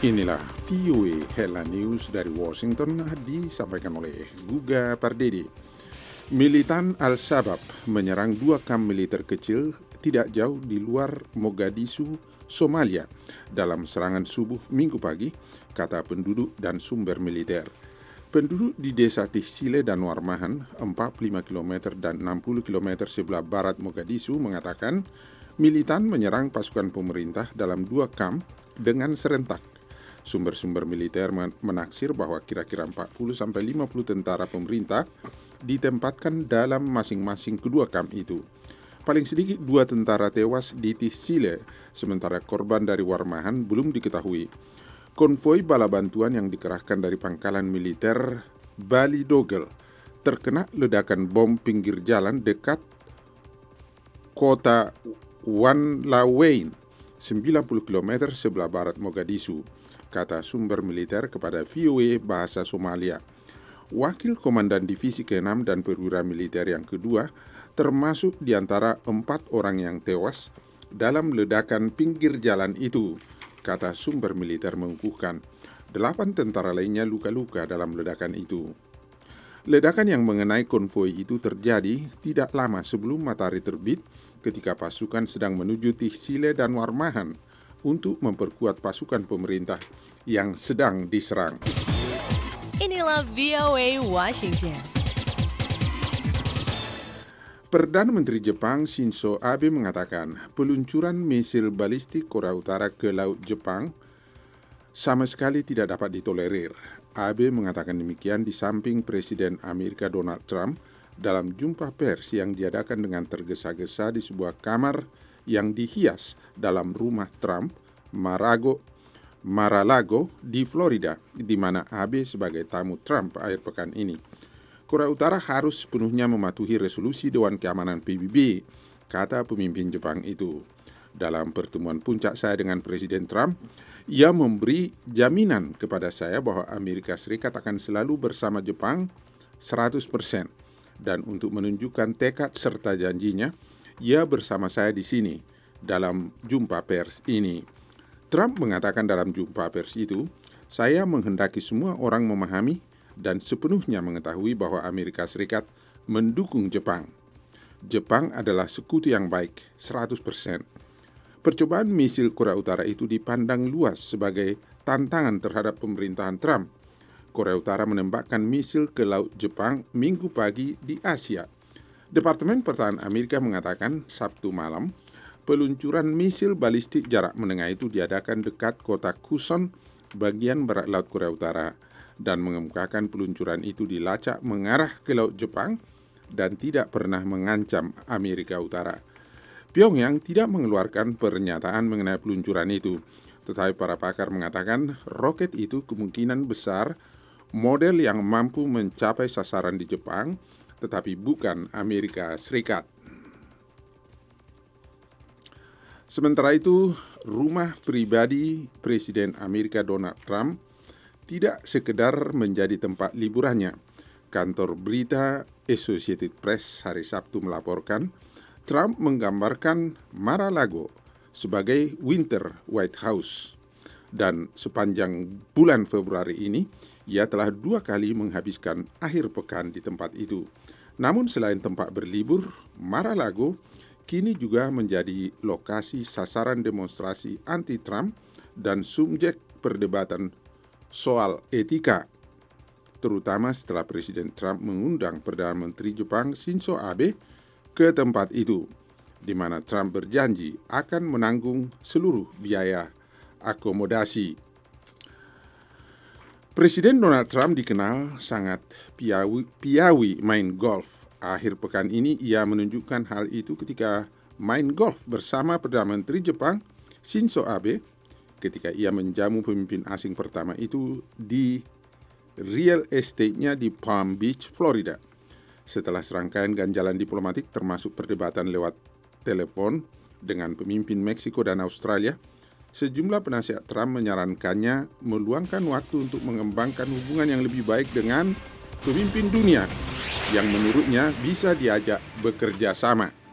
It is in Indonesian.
Inilah VOA Headline News dari Washington disampaikan oleh Guga Pardede. Militan Al-Shabaab menyerang 2 kamp militer kecil tidak jauh di luar Mogadishu, Somalia dalam serangan subuh Minggu pagi, kata penduduk dan sumber militer. Penduduk di desa Tisile dan Warmahan, 45 km dan 60 km sebelah barat Mogadishu mengatakan militan menyerang pasukan pemerintah dalam 2 kamp dengan serentak. Sumber-sumber militer menaksir bahwa kira-kira 40-50 tentara pemerintah ditempatkan dalam masing-masing kedua kamp itu. Paling sedikit 2 tentara tewas di Tisile, sementara korban dari Warmahan belum diketahui. Konvoi bala bantuan yang dikerahkan dari pangkalan militer Bali Dogel terkena ledakan bom pinggir jalan dekat kota Wanlawein, 90 km sebelah barat Mogadishu, kata sumber militer kepada VOA Bahasa Somalia. Wakil Komandan Divisi ke-6 dan perwira militer yang kedua termasuk di antara 4 orang yang tewas dalam ledakan pinggir jalan itu, kata sumber militer mengukuhkan. 8 tentara lainnya luka-luka dalam ledakan itu. Ledakan yang mengenai konvoi itu terjadi tidak lama sebelum matahari terbit ketika pasukan sedang menuju Tisile dan Warmahan untuk memperkuat pasukan pemerintah yang sedang diserang. Inilah VOA Washington. Perdana Menteri Jepang Shinzo Abe mengatakan peluncuran misil balistik Korea Utara ke Laut Jepang sama sekali tidak dapat ditolerir. Abe mengatakan demikian di samping Presiden Amerika Donald Trump dalam jumpa pers yang diadakan dengan tergesa-gesa di sebuah kamar yang dihias dalam rumah Trump, Mar-a-Lago di Florida, di mana Abe sebagai tamu Trump akhir pekan ini. Korea Utara harus sepenuhnya mematuhi resolusi Dewan Keamanan PBB, kata pemimpin Jepang itu. Dalam pertemuan puncak saya dengan Presiden Trump, ia memberi jaminan kepada saya bahwa Amerika Serikat akan selalu bersama Jepang 100%. Dan untuk menunjukkan tekad serta janjinya, ia bersama saya di sini dalam jumpa pers ini. Trump mengatakan dalam jumpa pers itu, saya menghendaki semua orang memahami dan sepenuhnya mengetahui bahwa Amerika Serikat mendukung Jepang. Jepang adalah sekutu yang baik, 100%. Percobaan misil Korea Utara itu dipandang luas sebagai tantangan terhadap pemerintahan Trump. Korea Utara menembakkan misil ke Laut Jepang Minggu pagi di Asia. Departemen Pertahanan Amerika mengatakan Sabtu malam, peluncuran misil balistik jarak menengah itu diadakan dekat kota Kusan, bagian barat Laut Korea Utara, dan mengemukakan peluncuran itu dilacak mengarah ke Laut Jepang dan tidak pernah mengancam Amerika Utara. Pyongyang tidak mengeluarkan pernyataan mengenai peluncuran itu, tetapi para pakar mengatakan roket itu kemungkinan besar model yang mampu mencapai sasaran di Jepang, tetapi bukan Amerika Serikat. Sementara itu, rumah pribadi Presiden Amerika Donald Trump tidak sekedar menjadi tempat liburannya. Kantor berita Associated Press hari Sabtu melaporkan, Trump menggambarkan Mar-a-Lago sebagai Winter White House. Dan sepanjang bulan Februari ini, ia telah 2 kali menghabiskan akhir pekan di tempat itu. Namun selain tempat berlibur, Mar-a-Lago kini juga menjadi lokasi sasaran demonstrasi anti-Trump dan subjek perdebatan soal etika, terutama setelah Presiden Trump mengundang Perdana Menteri Jepang Shinzo Abe ke tempat itu, di mana Trump berjanji akan menanggung seluruh biaya akomodasi. Presiden Donald Trump dikenal sangat piawi main golf. Akhir pekan ini ia menunjukkan hal itu ketika main golf bersama Perdana Menteri Jepang Shinzo Abe ketika ia menjamu pemimpin asing pertama itu di real estate-nya di Palm Beach, Florida. Setelah serangkaian ganjalan diplomatik termasuk perdebatan lewat telepon dengan pemimpin Meksiko dan Australia, sejumlah penasihat Trump menyarankannya meluangkan waktu untuk mengembangkan hubungan yang lebih baik dengan pemimpin dunia yang menurutnya bisa diajak bekerja sama.